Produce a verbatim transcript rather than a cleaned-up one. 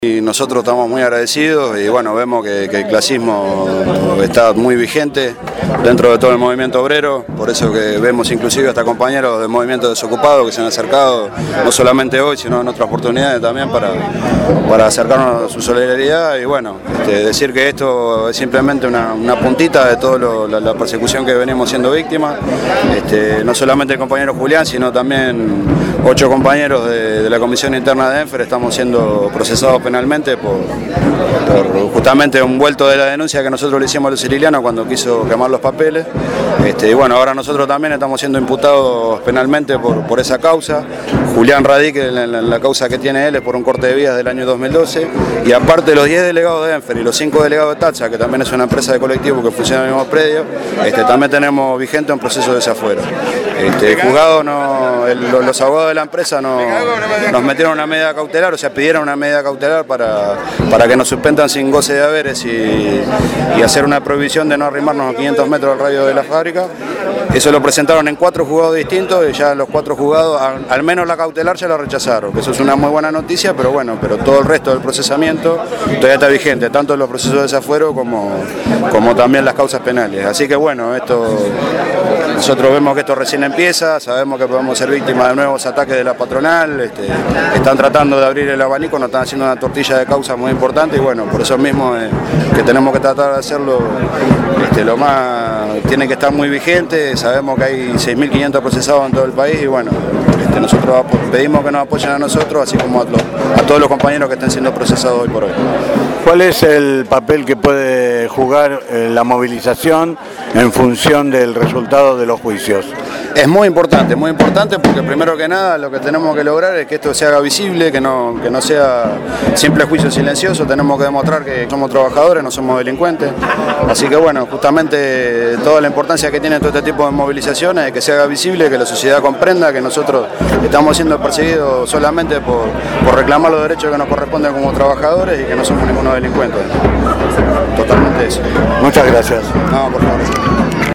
Y nosotros estamos muy agradecidos y bueno, vemos que, que el clasismo está muy vigente dentro de todo el movimiento obrero, por eso que vemos inclusive hasta compañeros del movimiento desocupado que se han acercado, no solamente hoy, sino en otras oportunidades también para, para acercarnos a su solidaridad y bueno, este, decir que esto es simplemente una, una puntita de toda la, la persecución que venimos siendo víctimas, este, no solamente el compañero Julián, sino también ocho compañeros de, de la Comisión Interna de ENFER estamos siendo procesados penalmente por, por justamente un vuelto de la denuncia que nosotros le hicimos a los sicilianos cuando quiso quemar los papeles. Este, y bueno, ahora nosotros también estamos siendo imputados penalmente por, por esa causa. Julián radique en la, en la causa que tiene él es por un corte de vías del año dos mil doce y aparte los diez delegados de ENFER y los cinco delegados de Tacha, que también es una empresa de colectivo que funciona en el mismo predio, este, también tenemos vigente un proceso de desafuero. Este, el juzgado no, el, los abogados de la empresa no, nos metieron una medida cautelar, o sea, pidieron una medida cautelar para, para que nos suspendan sin goce de haberes y, y hacer una prohibición de no arrimarnos a quinientos metros del radio de la fábrica. Eso lo presentaron en cuatro juzgados distintos y ya los cuatro juzgados, al, al menos la cautelar, ya la rechazaron, que eso es una muy buena noticia, pero bueno, pero todo el resto del procesamiento todavía está vigente, tanto los procesos de desafuero como, como también las causas penales. Así que bueno, esto nosotros vemos que esto recién empieza, sabemos que podemos ser víctimas de nuevos ataques de la patronal, este, están tratando de abrir el abanico, nos están haciendo una tortilla de causas muy importante y bueno, por eso mismo eh, que tenemos que tratar de hacerlo este, lo más, tiene que estar muy vigente, sabemos que hay seis mil quinientos procesados en todo el país y bueno, este, nosotros pedimos que nos apoyen a nosotros, así como a, los, a todos los compañeros que estén siendo procesados hoy por hoy. ¿Cuál es el papel que puede jugar eh, la movilización en función del resultado de los juicios? Es muy importante, muy importante porque primero que nada lo que tenemos que lograr es que esto se haga visible, que no, que no sea simple juicio silencioso, tenemos que demostrar que somos trabajadores, no somos delincuentes. Así que bueno, justamente toda la importancia que tiene todo este tipo de movilizaciones es que se haga visible, que la sociedad comprenda que nosotros estamos siendo perseguidos solamente por, por reclamar los derechos que nos corresponden como trabajadores y que no somos ninguno delincuentes. Totalmente eso. Muchas gracias. No, por favor.